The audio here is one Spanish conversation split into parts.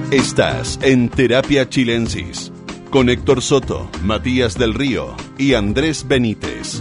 Estás en Terapia Chilensis con Héctor Soto, Matías del Río y Andrés Benítez.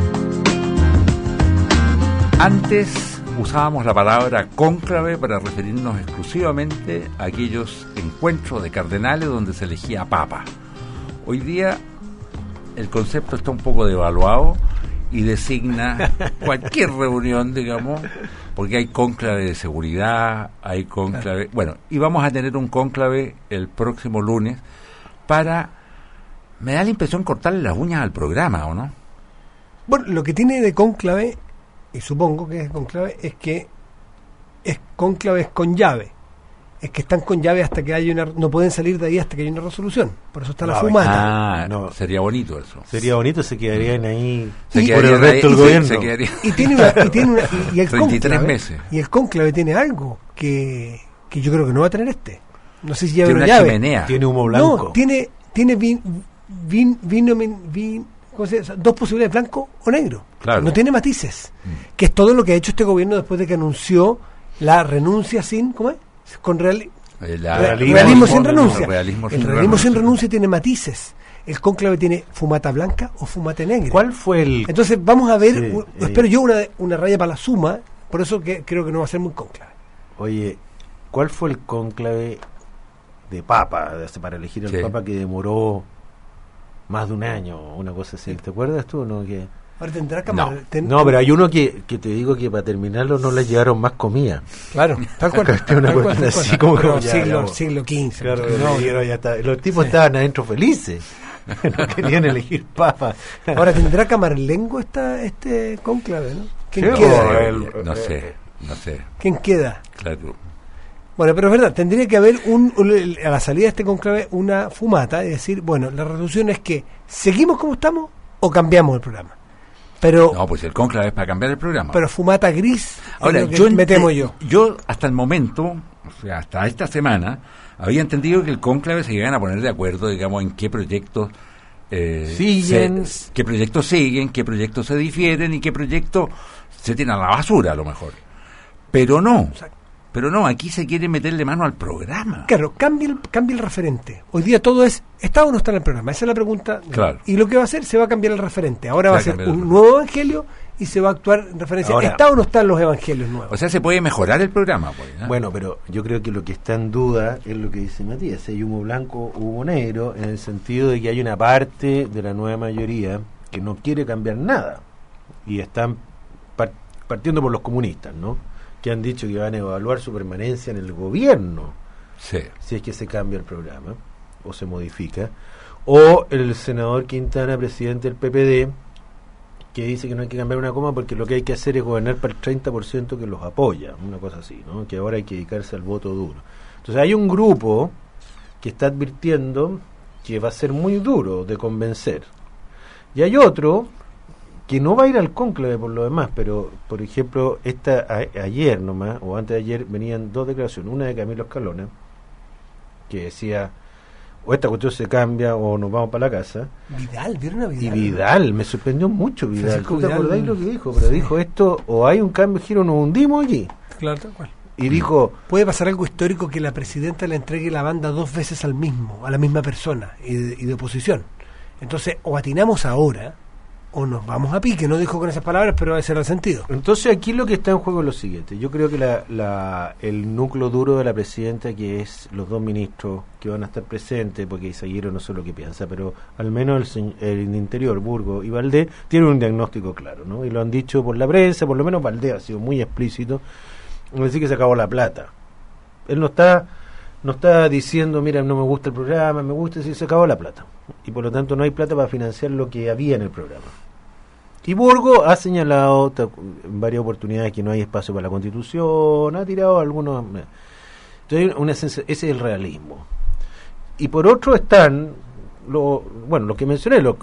Antes usábamos la palabra cónclave para referirnos exclusivamente a aquellos encuentros de cardenales donde se elegía papa. Hoy día el concepto está un poco devaluado y designa cualquier reunión, digamos, porque hay cónclave de seguridad, hay cónclave... Bueno, y vamos a tener un cónclave el próximo lunes para... Me da la impresión cortarle las uñas al programa, ¿o no? Bueno, lo que tiene de cónclave, y supongo que es cónclave, es que es cónclave con llave. Es que están con llave hasta que haya una... No pueden salir de ahí hasta que haya una resolución. Por eso está la fumata. No, sería bonito eso. Sería bonito, se quedarían ahí por el resto del gobierno. Y tiene el 33 meses. Y el cónclave tiene algo que yo creo que no va a tener este. No sé si llave tiene o una llave. Chimenea. Tiene humo blanco. No, tiene ¿cómo se llama? Dos posibilidades, blanco o negro. Claro. No tiene matices. Que es todo lo que ha hecho este gobierno después de que anunció la renuncia sin... ¿Cómo es? Con realismo sin renuncia. El realismo sin renuncia tiene matices. El cónclave tiene fumata blanca o fumata negra. ¿Cuál fue el...? Entonces vamos a ver, espero yo una raya para la suma, por eso que creo que no va a ser muy cónclave. Oye, ¿cuál fue el cónclave de papa, para elegir al papa, que demoró más de un año, una cosa así? ¿Te acuerdas tú? ¿No? Que... Ahora tendrá No, pero hay uno que te digo que para terminarlo no le llevaron más comida. Claro, tal cual. Así como siglo XV. Claro, ya está. Los tipos estaban adentro felices. No querían elegir papa. Ahora tendrá Camarlengo este cónclave, ¿no? ¿Quién sí, queda? No sé. ¿Quién queda? Claro. Bueno, pero es verdad, tendría que haber a la salida de este cónclave una fumata, es decir, bueno, la resolución es que ¿seguimos como estamos o cambiamos el programa? Pero, no, pues el cónclave es para cambiar el programa. Pero fumata gris, ahora me temo yo. Yo hasta el momento, o sea, hasta esta semana, había entendido que el cónclave se iban a poner de acuerdo, digamos, en qué proyectos siguen, qué proyectos siguen, qué proyectos se difieren y qué proyectos se tiran a la basura, a lo mejor. Pero no. Exacto. Pero no, aquí se quiere meterle mano al programa. Claro, cambia el referente. Hoy día todo es, ¿está o no está en el programa? Esa es la pregunta. Claro. Y lo que va a hacer, se va a cambiar el referente. Ahora va a ser un nuevo evangelio y se va a actuar en referencia. Ahora, ¿está o no están los evangelios nuevos? O sea, se puede mejorar el programa, pues, ¿no? Bueno, pero yo creo que lo que está en duda es lo que dice Matías. Hay humo blanco, humo negro, en el sentido de que hay una parte de la nueva mayoría que no quiere cambiar nada. Y están partiendo por los comunistas, ¿no? Que han dicho que van a evaluar su permanencia en el gobierno, sí, si es que se cambia el programa o se modifica, o el senador Quintana, presidente del PPD, que dice que no hay que cambiar una coma porque lo que hay que hacer es gobernar para el 30% que los apoya, una cosa así, ¿no? Que ahora hay que dedicarse al voto duro. Entonces hay un grupo que está advirtiendo que va a ser muy duro de convencer, y hay otro que no va a ir al cónclave por lo demás, pero por ejemplo ayer nomás o antes de ayer venían dos declaraciones, una de Camilo Escalona que decía o esta cuestión se cambia o nos vamos para la casa. ¿Vieron a Vidal? Y Vidal, me sorprendió mucho Vidal. ¿Tú te acordás lo que dijo? Pero dijo esto, o hay un cambio de giro, nos hundimos aquí. Claro, tal cual. Y dijo, puede pasar algo histórico que la presidenta le entregue la banda 2 veces a la misma persona y de oposición. Entonces, o atinamos ahora o nos vamos a pique. No dijo con esas palabras, pero ese era el sentido. Entonces aquí lo que está en juego es lo siguiente. Yo creo que el núcleo duro de la presidenta, que es los dos ministros que van a estar presentes, porque Izaguirre no sé lo que piensa, pero al menos el Interior, Burgos y Valdés, tienen un diagnóstico claro, ¿no? Y lo han dicho por la prensa, por lo menos Valdés ha sido muy explícito, en decir que se acabó la plata. Él no está diciendo, mira, no me gusta el programa, me gusta, decir, se acabó la plata. Y por lo tanto no hay plata para financiar lo que había en el programa. Y Burgos ha señalado en varias oportunidades que no hay espacio para la Constitución, ha tirado algunos... Entonces, ese es el realismo. Y por otro están, lo que mencioné, los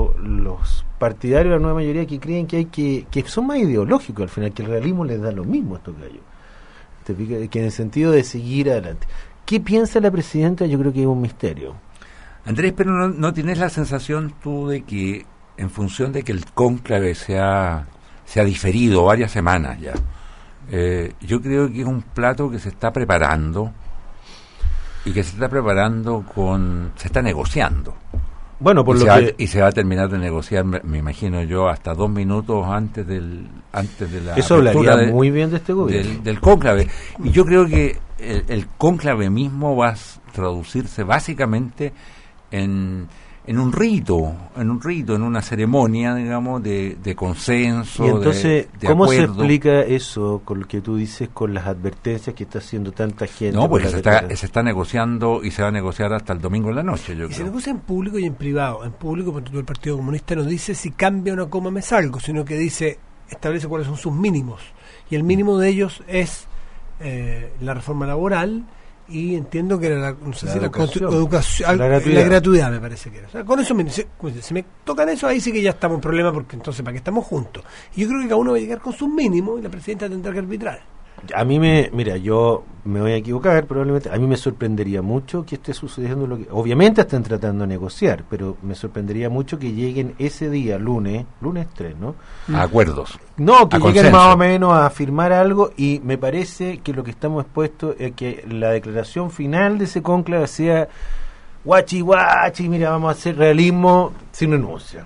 partidarios de la nueva mayoría que creen que son más ideológicos al final, que el realismo les da lo mismo a estos gallos. Que en el sentido de seguir adelante. ¿Qué piensa la presidenta? Yo creo que es un misterio. Andrés, pero ¿no tienes la sensación tú de que en función de que el cónclave se ha diferido varias semanas ya, yo creo que es un plato que se está preparando Y que se está preparando se está negociando. Bueno, y se va a terminar de negociar, me imagino yo, hasta 2 minutos antes de la eso hablaría muy bien de este gobierno. Del cónclave. Y yo creo que el cónclave mismo va a traducirse básicamente en un rito, en una ceremonia, digamos, de consenso. Y entonces, de ¿cómo acuerdo. se explica eso con lo que tú dices, con las advertencias que está haciendo tanta gente? No, porque se está negociando y se va a negociar hasta el domingo en la noche, yo creo. Se negocia en público y en privado. En público, porque el Partido Comunista no dice si cambia una coma me salgo, sino que establece cuáles son sus mínimos. Y el mínimo de ellos es la reforma laboral. Y entiendo que era la gratuidad, me parece que era. O sea, con eso, si me tocan eso, ahí sí que ya estamos en problema, porque entonces, ¿para qué estamos juntos? Y yo creo que cada uno va a llegar con sus mínimos y la presidenta tendrá que arbitrar. A mí yo me voy a equivocar probablemente, a mí me sorprendería mucho que esté sucediendo lo que... Obviamente están tratando de negociar, pero me sorprendería mucho que lleguen ese día, lunes 3, ¿no? A acuerdos. No, que lleguen más o menos a firmar algo, y me parece que lo que estamos expuestos es que la declaración final de ese cónclave sea guachi, mira, vamos a hacer realismo sin renuncia.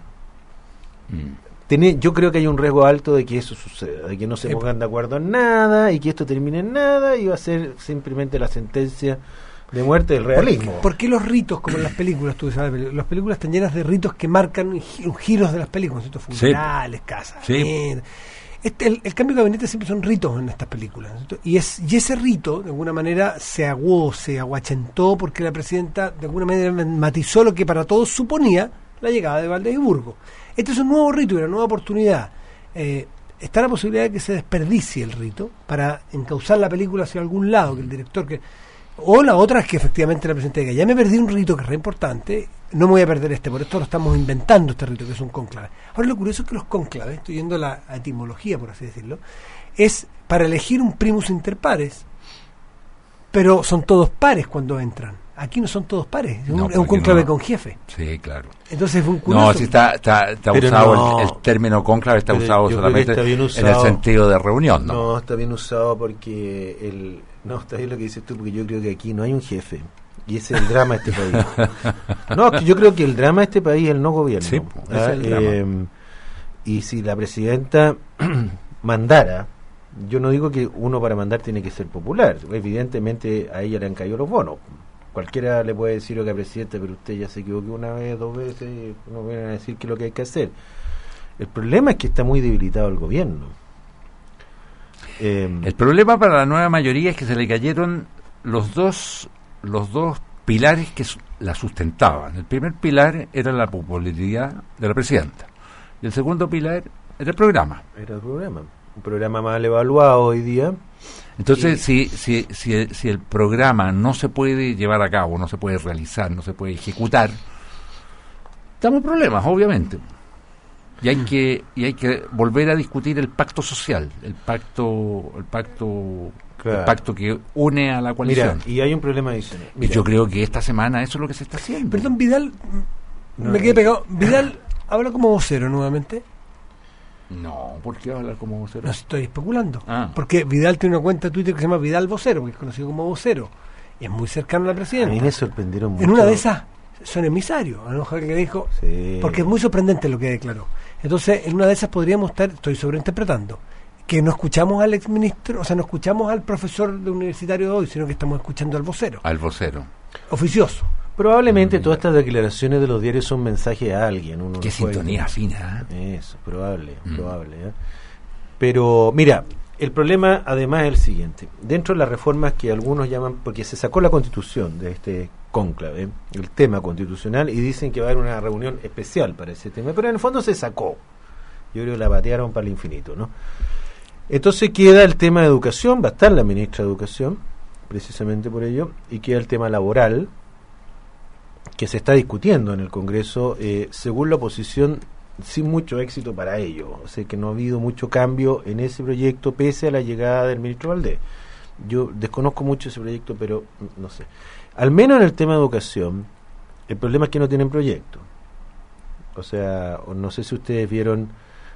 Yo creo que hay un riesgo alto de que eso suceda, de que no se pongan de acuerdo en nada y que esto termine en nada y va a ser simplemente la sentencia de muerte del realismo. ¿Por qué los ritos, como en las películas, tú sabes, las películas están llenas de ritos que marcan giros de las películas, ¿cierto? Funerales, casas. Sí. El cambio de gabinete siempre son ritos en estas películas, ¿cierto? Y ese rito, de alguna manera, se aguó, se aguachentó, porque la presidenta, de alguna manera, matizó lo que para todos suponía la llegada de Valdés y Burgos. Este es un nuevo rito y una nueva oportunidad. Está la posibilidad de que se desperdicie el rito para encauzar la película hacia algún lado, que el director... O la otra es que efectivamente la presidenta diga, ya me perdí un rito que es re importante, no me voy a perder por esto lo estamos inventando, este rito que es un cónclave. Ahora lo curioso es que los cónclaves, estoy yendo a la etimología, por así decirlo, es para elegir un primus inter pares, pero son todos pares cuando entran. Aquí no son todos pares, es un cónclave con jefe. Sí, claro. Entonces fue un curioso. No, si está usado, el término cónclave está usado solamente en el sentido de reunión, ¿no? No, está bien usado porque está bien lo que dices tú, porque yo creo que aquí no hay un jefe. Y ese es el drama de este país. No, yo creo que el drama de este país es el no gobierno. Sí, ese es el drama. Y si la presidenta mandara, yo no digo que uno para mandar tiene que ser popular. Evidentemente a ella le han caído los bonos. Cualquiera le puede decir, oiga, presidente, pero usted ya se equivocó una vez, 2 veces, no vienen a decir qué es lo que hay que hacer. El problema es que está muy debilitado el gobierno. El problema para la nueva mayoría es que se le cayeron los dos pilares que la sustentaban. El primer pilar era la popularidad de la presidenta y el segundo pilar era el programa. Un programa mal evaluado hoy día. Entonces, si el programa no se puede llevar a cabo, no se puede realizar, no se puede ejecutar, estamos en problemas, obviamente. Y hay que volver a discutir el pacto social, el pacto que une a la coalición. Mira, y hay un problema adicional. Y yo creo que esta semana eso es lo que se está haciendo. Perdón, Vidal, me quedé pegado. Vidal habla como vocero nuevamente. No, ¿por qué va a hablar como vocero? No estoy especulando. Porque Vidal tiene una cuenta de Twitter que se llama Vidal Vocero, porque es conocido como vocero. Y es muy cercano a la presidenta. A mí me sorprendieron mucho. En una de esas son emisarios, a lo mejor que dijo, sí. Porque es muy sorprendente lo que declaró. Entonces, en una de esas podríamos estoy sobreinterpretando, que no escuchamos al exministro, o sea, no escuchamos al profesor de universitario de hoy, sino que estamos escuchando al vocero. Al vocero. Oficioso. Probablemente todas estas declaraciones de los diarios son mensajes a alguien. Qué sintonía fina. Eso, probable. Pero, mira, el problema además es el siguiente. Dentro de las reformas que algunos llaman, porque se sacó la Constitución de este cónclave, el tema constitucional, y dicen que va a haber una reunión especial para ese tema, pero en el fondo se sacó. Yo creo que la patearon para el infinito, ¿no? Entonces queda el tema de educación, va a estar la ministra de Educación, precisamente por ello, y queda el tema laboral, que se está discutiendo en el Congreso, según la oposición, sin mucho éxito para ello. O sea que no ha habido mucho cambio en ese proyecto, pese a la llegada del ministro Valdés. Yo desconozco mucho ese proyecto, pero no sé. Al menos en el tema de educación, el problema es que no tienen proyecto. O sea, no sé si ustedes vieron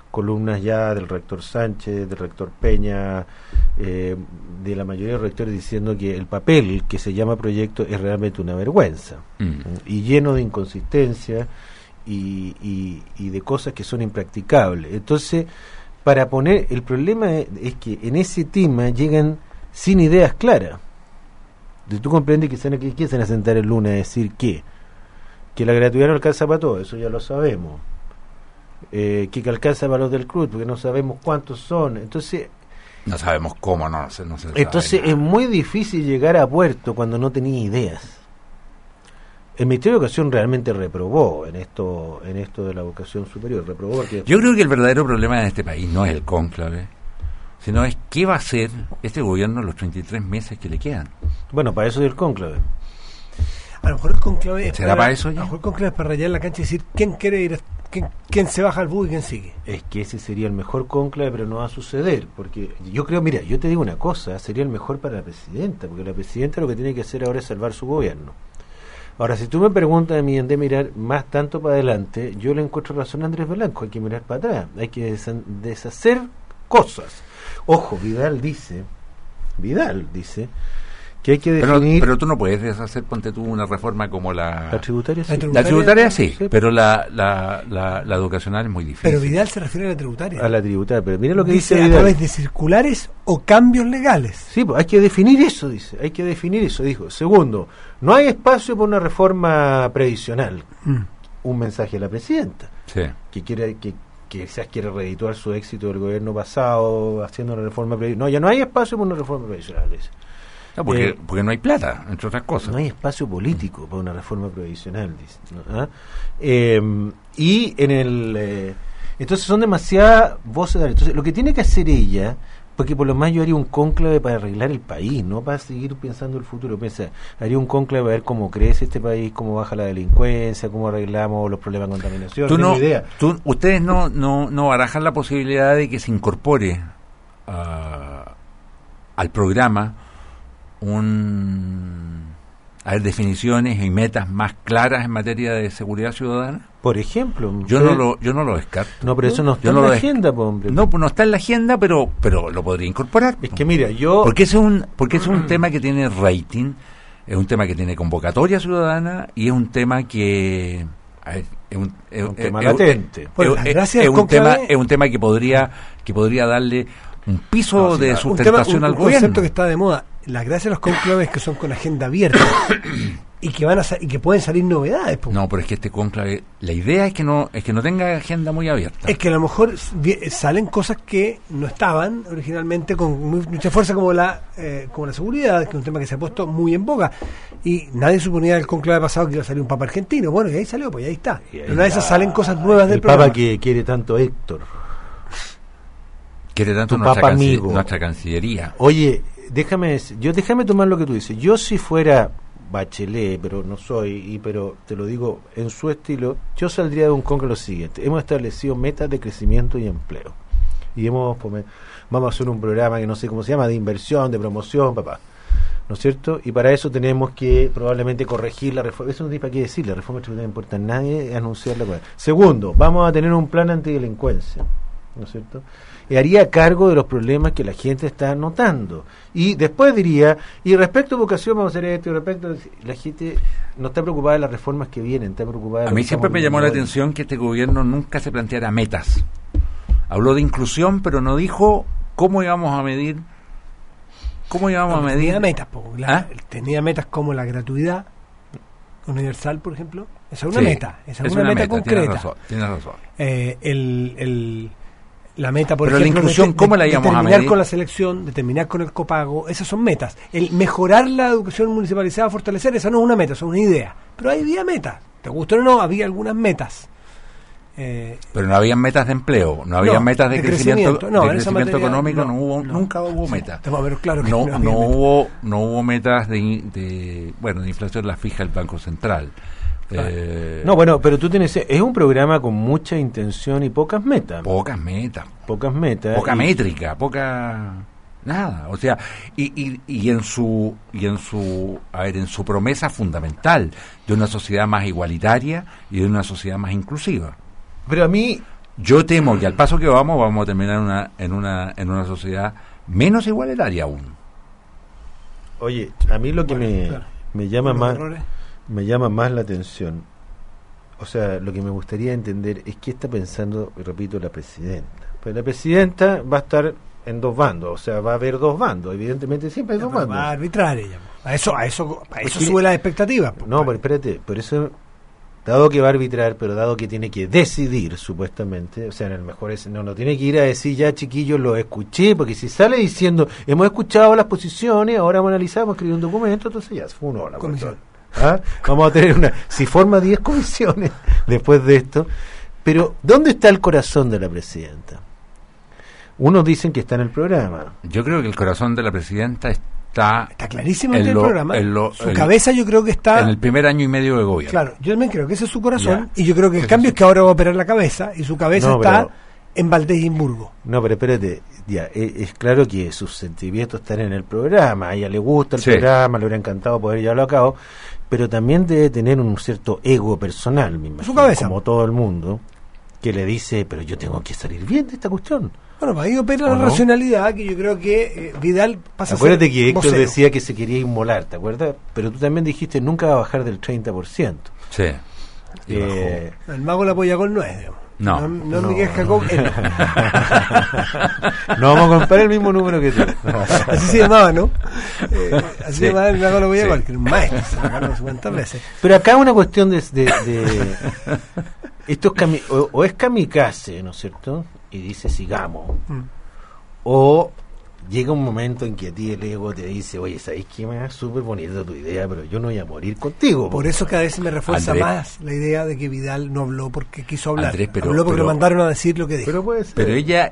columnas ya del rector Sánchez, del rector Peña, de la mayoría de rectores diciendo que el papel que se llama proyecto es realmente una vergüenza y lleno de inconsistencia y de cosas que son impracticables. Entonces, para poner, el problema es que en ese tema llegan sin ideas claras. Tú comprendes que se van a sentar el lunes a decir que la gratuidad no alcanza para todo, eso ya lo sabemos, que alcanza para los del CRUD, porque no sabemos cuántos son, entonces no sabemos cómo, no se entonces sabe. Es muy difícil llegar a puerto cuando no tenía ideas. El Ministerio de Educación realmente reprobó en esto de la educación superior, reprobó porque... Yo creo que el verdadero problema de este país no es el cónclave, sino es qué va a hacer este gobierno en los 33 meses que le quedan. Bueno, para eso es el cónclave. A lo mejor el cónclave ¿será para eso ya? A lo mejor el cónclave es para rayar la cancha y decir quién quiere ir, quién se baja al bus y quién sigue. Es que ese sería el mejor cónclave, pero no va a suceder, porque yo creo, mira, yo te digo una cosa, sería el mejor para la presidenta, porque la presidenta lo que tiene que hacer ahora es salvar su gobierno. Ahora, si tú me preguntas a mí de mirar más tanto para adelante, yo le encuentro razón a Andrés Blanco, hay que mirar para atrás, hay que deshacer cosas. Ojo, Vidal dice que hay que definir... Pero tú no puedes deshacer, ponte tú, una reforma como la tributaria. Sí. La tributaria sí, pero la educacional es muy difícil. Pero Vidal se refiere a la tributaria. A la tributaria, pero mira lo que dice Vidal. A través de circulares o cambios legales. Sí, pues hay que definir eso, dijo. Segundo, no hay espacio para una reforma previsional. Un mensaje a la presidenta, sí, que quizás quiere reedituar su éxito del gobierno pasado haciendo una reforma previsional. No, ya no hay espacio para una reforma previsional, dice. No, porque no hay plata, entre otras cosas. No hay espacio político para una reforma previsional, dice, ¿no? Y en el... entonces son demasiadas voces. Entonces lo que tiene que hacer ella, porque por lo más yo haría un cónclave para arreglar el país, no para seguir pensando el futuro. Haría un cónclave para ver cómo crece este país, cómo baja la delincuencia, cómo arreglamos los problemas de contaminación. Ustedes no barajan la posibilidad de que se incorpore al programa definiciones y metas más claras en materia de seguridad ciudadana. Por ejemplo, yo no lo descarto. No, pero eso no está en la agenda, hombre. No está en la agenda, pero lo podría incorporar. Es que mira, porque es un tema que tiene rating, es un tema que tiene convocatoria ciudadana y es un tema que es un tema latente. Es un tema que podría darle un piso de sustentación al gobierno. Un concepto que está de moda. La gracia de los cónclaves que son con agenda abierta y que pueden salir novedades. No, pero es que este cónclave, la idea es que no tenga agenda muy abierta. Es que a lo mejor salen cosas que no estaban originalmente con mucha fuerza, como la seguridad, que es un tema que se ha puesto muy en boga. Y nadie suponía del cónclave pasado que iba a salir un papa argentino. Bueno, y ahí salió, pues ahí está. Pero una de esas salen cosas nuevas del programa. El papa que quiere tanto Héctor. Quiere tanto nuestra cancillería. Oye, déjame tomar lo que tú dices. Yo si fuera Bachelet, pero no soy, pero te lo digo en su estilo, yo saldría de un cónclave lo siguiente. Hemos establecido metas de crecimiento y empleo. Y vamos a hacer un programa que no sé cómo se llama, de inversión, de promoción, papá. ¿No es cierto? Y para eso tenemos que probablemente corregir la reforma. Eso no tiene para qué decir, la reforma tributaria no importa a nadie anunciarla. Segundo, vamos a tener un plan antidelincuencia, ¿no es cierto? Y haría cargo de los problemas que la gente está notando. Y después diría, y respecto a educación vamos a hacer esto, y respecto a... La gente no está preocupada de las reformas que vienen, está preocupada... A mí siempre me llamó la atención que este gobierno nunca se planteara metas. Habló de inclusión, pero no dijo cómo íbamos a medir... Tenía metas, tenía metas como la gratuidad universal, por ejemplo. Esa es una meta, esa es una meta concreta. Tienes razón. La meta, por pero ejemplo, la inclusión, ¿cómo la íbamos a medir? Terminar con la selección, de terminar con el copago, esas son metas. El mejorar la educación municipalizada, fortalecer, esa no es una meta, eso es una idea. Pero había metas, te gusta o no, había algunas metas. Pero no había metas de empleo, no había metas de crecimiento económico, nunca hubo metas. Claro que no hubo metas de inflación, la fija el Banco Central. No, bueno, pero tú tienes, es un programa con mucha intención y pocas metas. Pocas metas. Poca métrica, poca nada, o sea, y en su promesa fundamental de una sociedad más igualitaria y de una sociedad más inclusiva. Pero a mí Yo temo que al paso que vamos a terminar en una sociedad menos igualitaria aún. Oye, a mí lo que me llama más la atención, o sea, lo que me gustaría entender es qué está pensando, repito, la presidenta. Pues la presidenta va a estar en dos bandos, o sea, va a haber dos bandos, evidentemente siempre hay dos bandos. Va a arbitrar ella. A eso sube las expectativas. No, pero espérate, por eso, dado que va a arbitrar, pero dado que tiene que decidir, supuestamente, o sea, en el mejor no tiene que ir a decir, ya chiquillos, lo escuché, porque si sale diciendo, hemos escuchado las posiciones, ahora vamos a analizar, vamos a escribir un documento, entonces ya, fue una hora. Comisión. Vamos a tener si forma 10 comisiones después de esto, pero ¿dónde está el corazón de la presidenta? Unos dicen que está en el programa. Yo creo que el corazón de la presidenta está clarísimo en el programa. Su cabeza yo creo que está en el primer año y medio de gobierno. Claro, yo también creo que ese es su corazón, y yo creo que el cambio es que ahora va a operar la cabeza, y su cabeza está en Valdés-Imburgo. No, pero espérate, ya, es claro que sus sentimientos están en el programa, a ella le gusta el programa, le hubiera encantado poder llevarlo a cabo, pero también debe tener un cierto ego personal, me imagino, su cabeza, como todo el mundo, que le dice, pero yo tengo que salir bien de esta cuestión. Bueno, ahí opera la racionalidad, que yo creo que Vidal pasa a ser Acuérdate que Héctor decía que se quería inmolar, ¿te acuerdas? Pero tú también dijiste, nunca va a bajar del 30%. Sí. El mago la Pollagol no es, digamos. No Miguel Jacob. No vamos a comparar el mismo número que tú. Así se llamaba, ¿no? Así se llamaba el mago la Pollagol, que era un maestro, se sacaron 50 veces. Pero acá una cuestión de esto es o es kamikaze, ¿no es cierto? Y dice sigamos, o llega un momento en que a ti el ego te dice, oye, ¿sabes qué? Me es súper bonita tu idea, pero yo no voy a morir contigo. Por eso cada vez me refuerza más la idea de que Vidal no habló porque quiso hablar. Andrés, habló porque lo mandaron a decir lo que dijo. Pero ella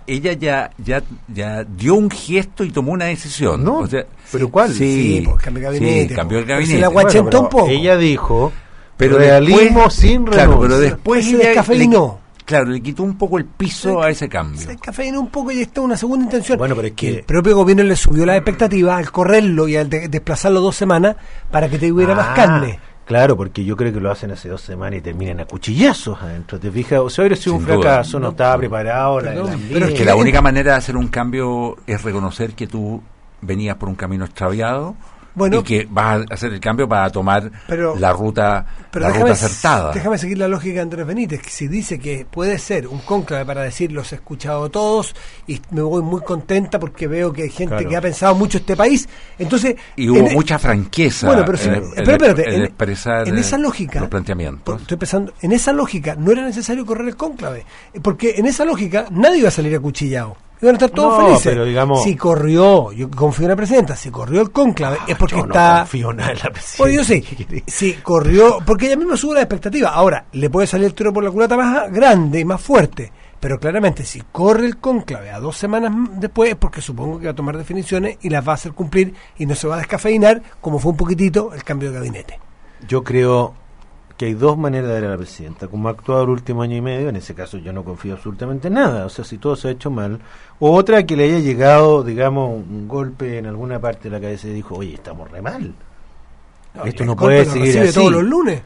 ya dio un gesto y tomó una decisión. No, o sea, ¿pero cuál? Sí, pues cambió el gabinete. Sí, cambió el gabinete. Se la guachentó un poco. Ella dijo, pero realismo después, sin renuncia. Claro, pero después se descafeinó. Claro, le quitó un poco el piso a ese cambio. Se descafeinó un poco y está una segunda intención. Bueno, pero es que el propio gobierno le subió las expectativas al correrlo y al desplazarlo 2 semanas para que te hubiera más carne. Claro, porque yo creo que lo hacen hace 2 semanas y terminan a cuchillazos adentro. ¿Te fijas? O sea, hubiera sido un fracaso, no estaba preparado. Pero es que la única manera de hacer un cambio es reconocer que tú venías por un camino extraviado. Bueno, y que vas a hacer el cambio para tomar la ruta acertada. Déjame seguir la lógica de Andrés Benítez, que si dice que puede ser un cónclave para decir los he escuchado todos y me voy muy contenta porque veo que hay gente que ha pensado mucho este país, entonces y hubo mucha franqueza en expresar en esa lógica los planteamientos. Estoy pensando, en esa lógica no era necesario correr el cónclave, porque en esa lógica nadie iba a salir acuchillado. Iban a estar todos felices. Pero digamos, si corrió, yo confío en la presidenta, si corrió el cónclave es porque está. No confío nada en la presidenta. Pues yo sí, si corrió, porque ella misma sube la expectativa. Ahora, le puede salir el tiro por la culata más grande y más fuerte. Pero claramente, si corre el cónclave a 2 semanas después, es porque supongo que va a tomar definiciones y las va a hacer cumplir y no se va a descafeinar, como fue un poquitito el cambio de gabinete. Yo creo que hay 2 maneras de ver a la presidenta. Como ha actuado el último año y medio, en ese caso yo no confío absolutamente en nada. O sea, si todo se ha hecho mal. O otra, que le haya llegado, digamos, un golpe en alguna parte de la cabeza y dijo, oye, estamos re mal. Esto no puede seguir así. Todos los lunes.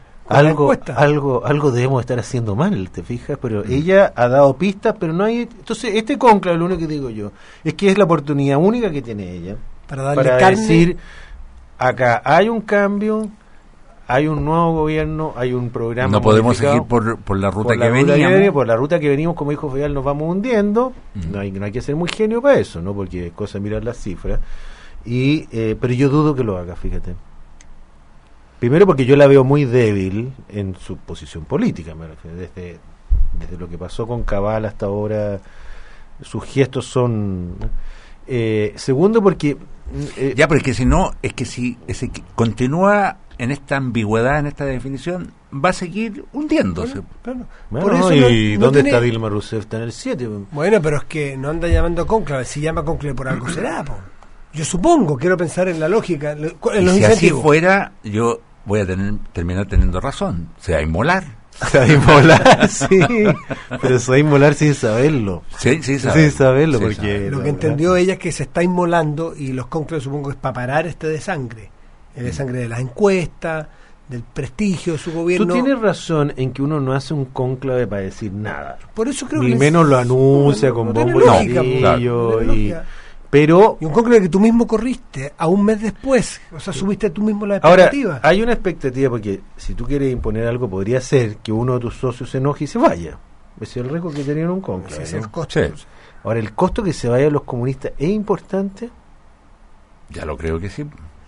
Algo debemos estar haciendo mal, ¿te fijas? Pero ella ha dado pistas, pero no hay. Entonces, este cónclave, lo único que digo yo, es que es la oportunidad única que tiene ella para decir, acá hay un cambio. Hay un nuevo gobierno, hay un programa. No podemos seguir por la ruta que veníamos. Por la ruta que venimos, como dijo Fidel, nos vamos hundiendo. No hay que ser muy genio para eso, ¿no? Porque es cosa de mirar las cifras. Pero yo dudo que lo haga, fíjate. Primero porque yo la veo muy débil en su posición política, me refiero. Desde lo que pasó con Cabal hasta ahora, sus gestos son... segundo porque... pero es que si no, es que si continúa en esta ambigüedad, en esta definición, va a seguir hundiéndose. Bueno, por eso ¿y dónde está Dilma Rousseff? Está en el 7. Bueno, pero es que no anda llamando cónclave. Si llama cónclave por algo será, po. Yo supongo, quiero pensar en la lógica, en los incentivos. Si así fuera, yo voy a terminar teniendo razón. Se va a inmolar. Se va a inmolar, sí. Pero se va a inmolar sin saberlo. Sí, sin saberlo. Sí, porque lo que entendió ella es que se está inmolando y los cónclaves supongo es para parar este desangre. El desangre de las encuestas, del prestigio de su gobierno. Tú tienes razón en que uno no hace un cónclave para decir nada. Por eso creo ni menos lo anuncia con bombo y platillo. Pero y un cónclave que tú mismo corriste a un mes después, o sea, subiste tú mismo la expectativa. Ahora, hay una expectativa porque si tú quieres imponer algo, podría ser que uno de tus socios se enoje y se vaya. Ese es el riesgo que tenían un cónclave. Ese es el costo. Sí. Ahora, ¿el costo que se vayan los comunistas es importante? Ya lo creo que sí.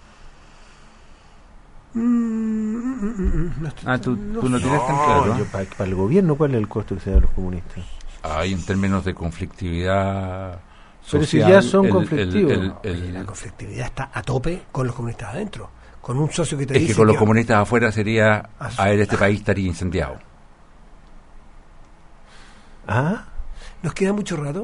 Tú no tienes tan claro. Para el gobierno, ¿cuál es el costo que se vayan los comunistas? Hay en términos de conflictividad social. Pero si ya son conflictivos. La conflictividad está a tope con los comunistas adentro. Con un socio que te dice que con los comunistas afuera sería, a ver, este país estaría incendiado. ¿Ah? ¿Nos queda mucho rato?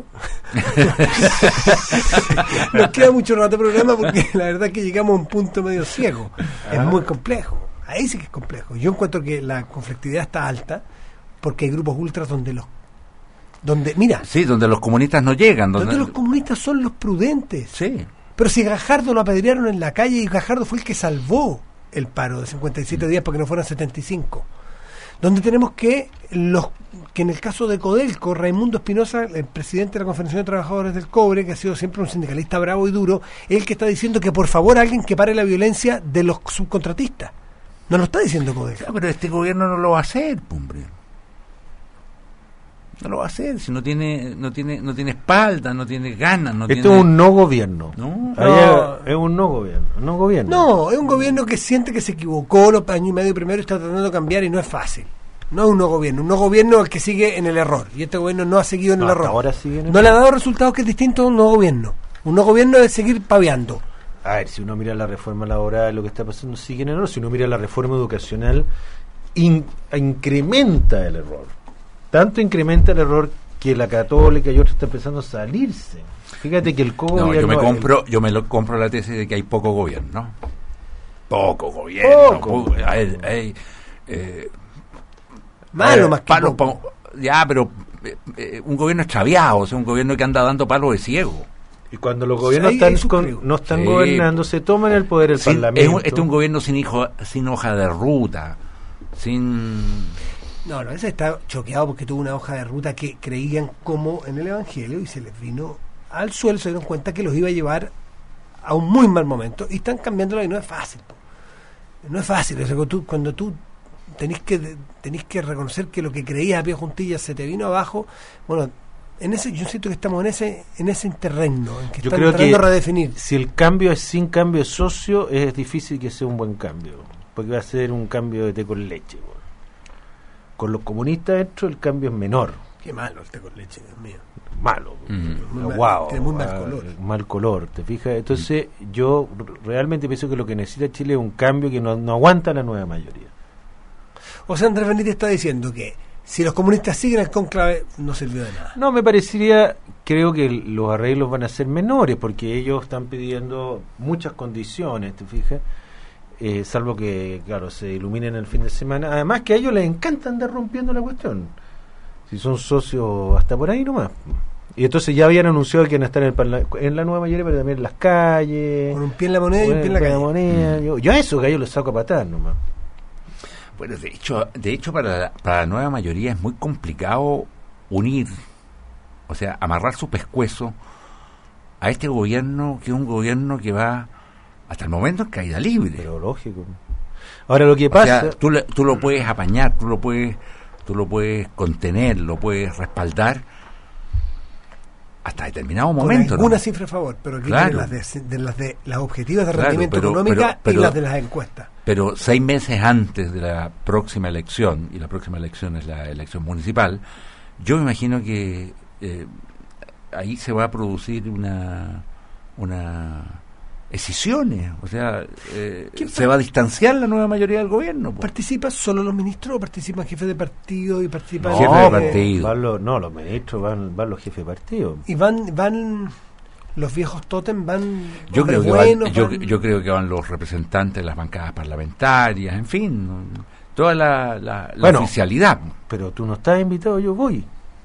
Nos queda mucho rato de programa porque la verdad es que llegamos a un punto medio ciego. Es muy complejo. Ahí sí que es complejo. Yo encuentro que la conflictividad está alta porque hay grupos ultras donde mira, sí, donde los comunistas no llegan. Donde los comunistas son los prudentes. Sí. Pero si Gajardo lo apedrearon en la calle y Gajardo fue el que salvó el paro de 57 días para que no fueran 75. Donde tenemos que en el caso de Codelco, Raimundo Espinosa, el presidente de la Confederación de Trabajadores del Cobre, que ha sido siempre un sindicalista bravo y duro, es el que está diciendo que por favor alguien que pare la violencia de los subcontratistas. No lo está diciendo Codelco. No, pero este gobierno no lo va a hacer, hombre. No lo va a hacer, si no tiene espalda, no tiene ganas, es un no gobierno. No. Es un no gobierno. No, es un gobierno que siente que se equivocó los años y medio primero y está tratando de cambiar y no es fácil. No es un no gobierno. Un no gobierno es el que sigue en el error. Y este gobierno no ha seguido en el error. Ahora sigue no le ha dado resultados, que es distinto a un no gobierno. Un no gobierno es seguir paveando. A ver, si uno mira la reforma laboral, lo que está pasando sigue en el error. Si uno mira la reforma educacional, incrementa el error. Tanto incrementa el error que la Católica y otros están empezando a salirse. Fíjate que el yo me compro la tesis de que hay poco gobierno. Poco gobierno. Malo más que pero un gobierno extraviado, o sea, un gobierno que anda dando palos de ciego. Y cuando los gobiernos no están gobernando, se toman el poder el Parlamento. Este es un gobierno sin hoja de ruta, sin... No, ese está choqueado porque tuvo una hoja de ruta que creían como en el Evangelio y se les vino al suelo, se dieron cuenta que los iba a llevar a un muy mal momento y están cambiándolo y no es fácil. No es fácil, o sea, cuando tú tenés que reconocer que lo que creías a pie juntillas se te vino abajo. Bueno, yo siento que estamos en ese interregno en que yo están creo tratando que de redefinir. Si el cambio es sin cambio socio, es difícil que sea un buen cambio, porque va a ser un cambio de té con leche. Con los comunistas dentro el cambio es menor. Qué malo el té con leche, Dios mío. Malo. Tiene muy mal color. Mal color, ¿te fijas? Entonces yo realmente pienso que lo que necesita Chile es un cambio que no aguanta la nueva mayoría. O sea, Andrés Benítez está diciendo que si los comunistas siguen el cónclave no sirvió de nada. No, creo que los arreglos van a ser menores porque ellos están pidiendo muchas condiciones, ¿te fijas? Salvo que, claro, se iluminen el fin de semana. Además que a ellos les encanta andar rompiendo la cuestión. Si son socios hasta por ahí nomás. Y entonces ya habían anunciado que iban a estar en la nueva mayoría, pero también en las calles. Con un pie en la moneda y un pie en la calle. Yo a esos gallos los saco a patar nomás. Bueno, de hecho para la nueva mayoría es muy complicado unir, o sea, amarrar su pescuezo a este gobierno, que es un gobierno que va hasta el momento en caída libre. Pero lógico. Ahora lo que pasa... O sea, tú lo puedes apañar, tú lo puedes contener, lo puedes respaldar hasta determinado momento. Con alguna cifra a favor, pero aquí claro. las objetivas de rendimiento económica y las de las encuestas. Pero 6 meses antes de la próxima elección, y la próxima elección es la elección municipal, yo me imagino que ahí se va a producir una escisiones, o sea, se va a distanciar la nueva mayoría del gobierno. ¿Participan solo los ministros o participan jefes de partido y participan jefes de partido? Los ministros van los jefes de partido. Y van los viejos tótem, van. Yo creo que van los representantes de las bancadas parlamentarias, en fin, toda la oficialidad. Pero tú no estás invitado, yo voy.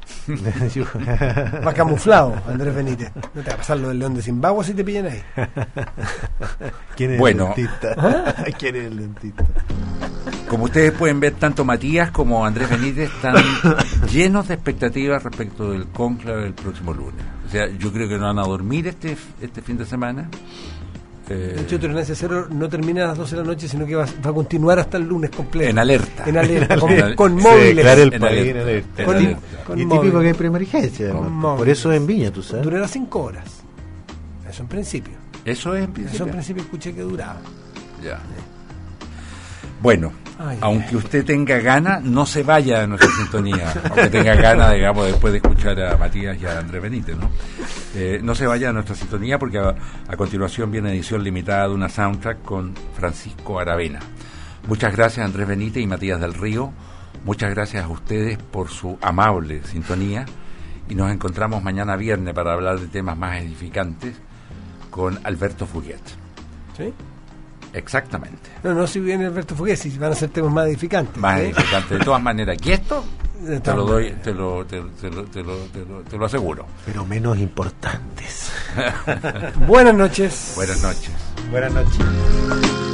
Va camuflado, Andrés Benítez. No te va a pasar lo del León de Zimbabue si te pillan ahí. ¿Quién es el dentista? ¿Quién es el dentista? Como ustedes pueden ver, tanto Matías como Andrés Benítez están llenos de expectativas respecto del cónclave del próximo lunes. O sea, yo creo que no van a dormir este fin de semana. De hecho, Tolerancia Cero no termina a las 12 de la noche, sino que va a continuar hasta el lunes completo. En alerta. Con móviles. Claro, el país en alerta. Con y típico que hay preemergencia. Por eso en Viña, tú sabes. Durará 5 horas. Eso en principio. Eso en principio escuché que duraba. Ya. Bueno, aunque usted tenga ganas, no se vaya de nuestra sintonía. Aunque tenga ganas, digamos, después de escuchar a Matías y a Andrés Benítez, ¿no? No se vaya de nuestra sintonía porque a continuación viene edición limitada de una soundtrack con Francisco Aravena. Muchas gracias, Andrés Benítez y Matías del Río. Muchas gracias a ustedes por su amable sintonía. Y nos encontramos mañana viernes para hablar de temas más edificantes con Alberto Fuguet. ¿Sí? Exactamente. No, si viene Alberto Fuguet, si van a ser temas más edificantes. Más edificantes, de todas maneras. Y esto te lo doy, te lo aseguro. Pero menos importantes. Buenas noches. Buenas noches. Buenas noches.